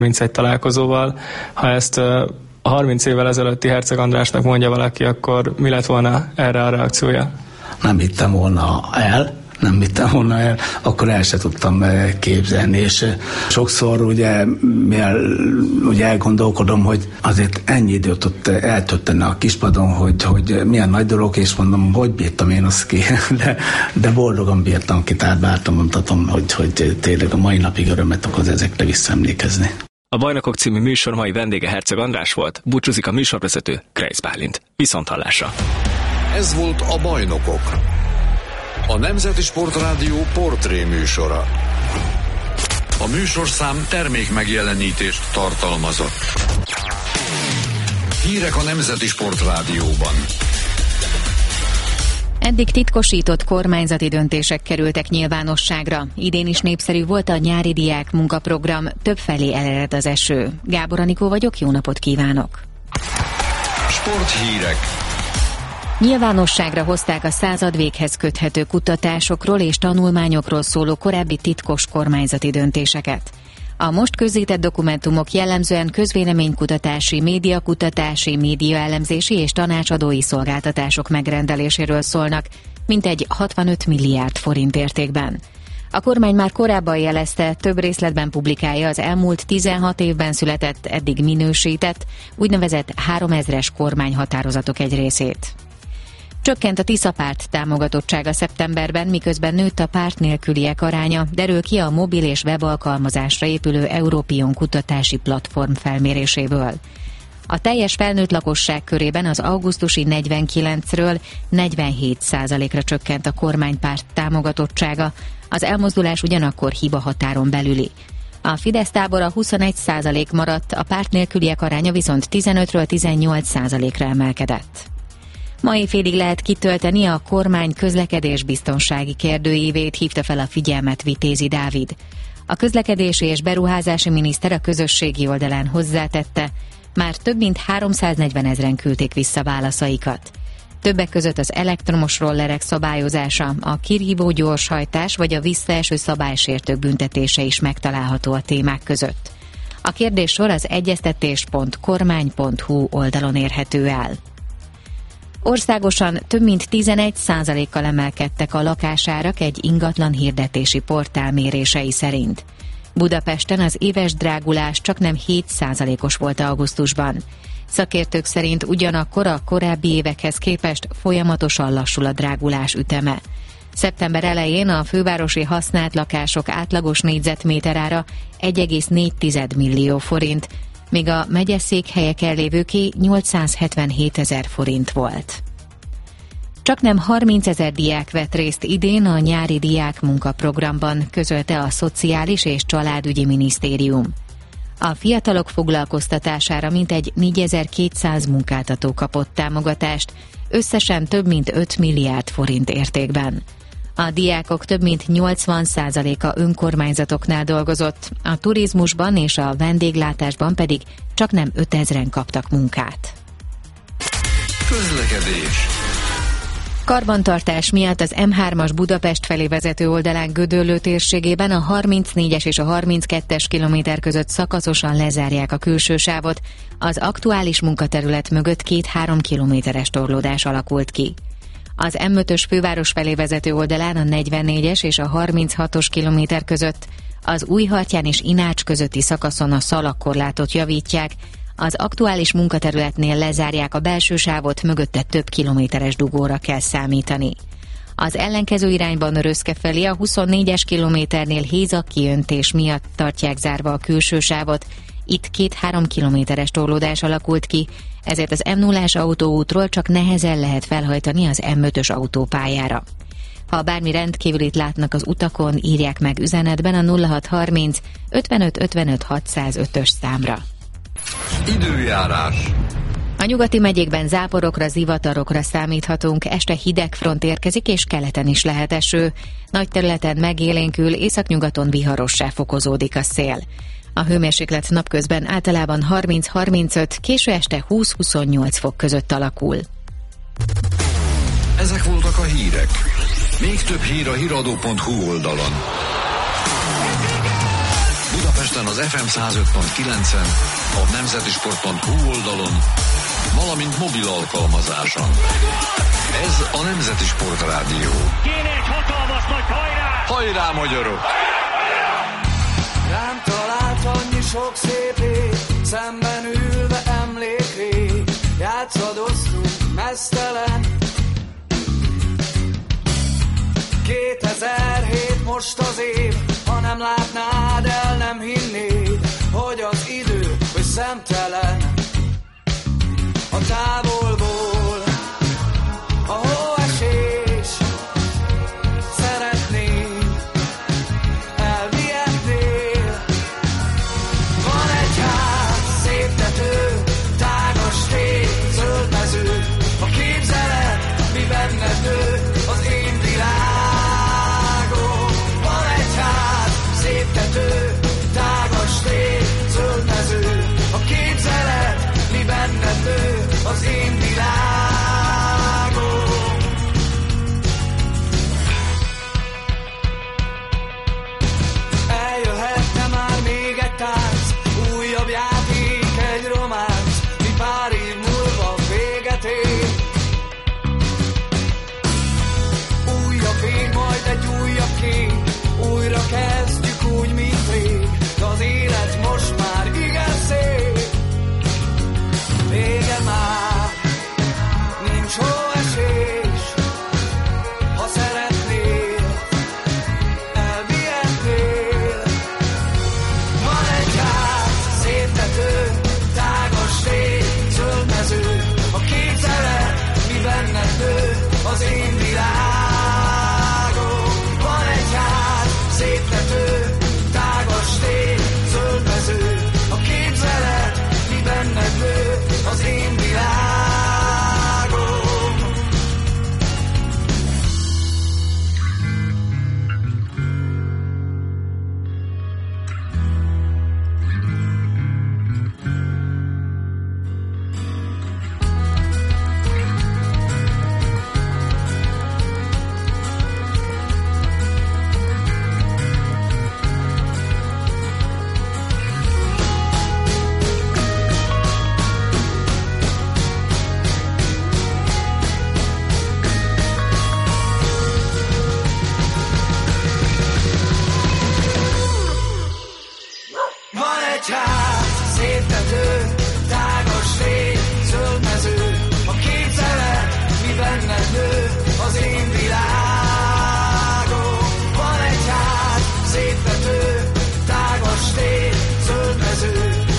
31 találkozóval. Ha ezt a 30 évvel ezelőtti Herceg Andrásnak mondja valaki, akkor mi lett volna erre a reakciója? Nem hittem volna el, akkor el se tudtam képzelni, és sokszor ugye elgondolkodom, hogy azért ennyi időt ott eltölteni a kispadon, hogy milyen nagy dolog, és mondom, hogy bírtam én azt ki, de boldogan bírtam ki, tehát bártam mondhatom, hogy tényleg a mai napig örömet okoz ezekre visszaemlékezni. A Bajnokok című műsor mai vendége Herceg András volt, búcsúzik a műsorvezető, Kreisz Bálint. Viszonthallásra! Ez volt a Bajnokok, a Nemzeti Sportrádió portré műsora. A műsorszám termékmegjelenítést tartalmazott. Hírek a Nemzeti Sportrádióban. Eddig titkosított kormányzati döntések kerültek nyilvánosságra. Idén is népszerű volt a nyári diák munkaprogram, többfelé elered az eső. Gábor Anikó vagyok, jó napot kívánok! Sporthírek. Nyilvánosságra hozták a századvéghez köthető kutatásokról és tanulmányokról szóló korábbi titkos kormányzati döntéseket. A most közzétett dokumentumok jellemzően közvéleménykutatási, médiakutatási, médiaelemzési és tanácsadói szolgáltatások megrendeléséről szólnak, mintegy 65 milliárd forint értékben. A kormány már korábban jelezte, több részletben publikálja az elmúlt 16 évben született, eddig minősített, úgynevezett 3000-es kormányhatározatok egy részét. Csökkent a Tisza párt támogatottsága szeptemberben, miközben nőtt a párt nélküliek aránya, derül ki a mobil és webalkalmazásra épülő Európion kutatási platform felméréséből. A teljes felnőtt lakosság körében az augusztusi 49-ről 47%-ra csökkent a kormánypárt támogatottsága, az elmozdulás ugyanakkor hibahatáron belüli. A Fidesz tábora 21% maradt, a párt nélküliek aránya viszont 15-ről 18%-ra emelkedett. Mai félig lehet kitölteni a kormány közlekedésbiztonsági kérdőívét, hívta fel a figyelmet Vitézi Dávid. A közlekedési és beruházási miniszter a közösségi oldalán hozzátette, már több mint 340 000-en küldték vissza válaszaikat. Többek között az elektromos rollerek szabályozása, a kirívó gyorshajtás vagy a visszaeső szabálysértők büntetése is megtalálható a témák között. A kérdéssor az egyeztetés.kormány.hu oldalon érhető el. Országosan több mint 11%-kal emelkedtek a lakásárak egy ingatlan hirdetési portál mérései szerint. Budapesten az éves drágulás csaknem 7%-os volt augusztusban. Szakértők szerint ugyanakkor a korábbi évekhez képest folyamatosan lassul a drágulás üteme. Szeptember elején a fővárosi használt lakások átlagos négyzetméterára 1,4 millió forint, míg a megyeszékhelyeken lévőké 877 000 forint volt. Csaknem 30 000 diák vett részt idén a nyári diák munkaprogramban, közölte a Szociális és Családügyi Minisztérium. A fiatalok foglalkoztatására mintegy 4200 munkáltató kapott támogatást, összesen több mint 5 milliárd forint értékben. A diákok több mint 80%-a önkormányzatoknál dolgozott, a turizmusban és a vendéglátásban pedig csaknem 5000-en kaptak munkát. Közlekedés. Karbantartás miatt az M3-as Budapest felé vezető oldalán Gödöllő térségében a 34-es és a 32-es kilométer között szakaszosan lezárják a külső sávot, az aktuális munkaterület mögött 2-3 kilométeres torlódás alakult ki. Az M5-ös főváros felé vezető oldalán a 44-es és a 36-os kilométer között, az Újhartyán és Inács közötti szakaszon a szalagkorlátot javítják, az aktuális munkaterületnél lezárják a belső sávot, mögötte több kilométeres dugóra kell számítani. Az ellenkező irányban Röszke felé a 24-es kilométernél hézag kiöntés miatt tartják zárva a külső sávot, itt 2-3 kilométeres torlódás alakult ki, ezért az M0-ás autóútról csak nehezen lehet felhajtani az M5-ös autópályára. Ha bármi rendkívülit látnak az utakon, írják meg üzenetben a 0630 55 55 605-ös számra. Időjárás. A nyugati megyékben záporokra, zivatarokra számíthatunk, este hideg front érkezik és keleten is lehet eső. Nagy területen megélénkül, északnyugaton viharossá fokozódik a szél. A hőmérséklet napközben általában 30-35, késő este 20-28 fok között alakul. Ezek voltak a hírek. Még több hír a hiradó.hu oldalon. Budapest Budapesten az FM 105.9-en, a nemzetisport.hu oldalon, valamint mobil alkalmazáson. Ez a Nemzeti Sport Rádió. Kéne egy hatalmas nagy hajrá! Hajrá, magyarok! Rám talált annyi sok szép év, szemben ülve emlékrég, játszadoztunk meztelen. 2007 most az év, ha nem látnád, el nem hinnéd, hogy az idő, hogy szemtelen. A távol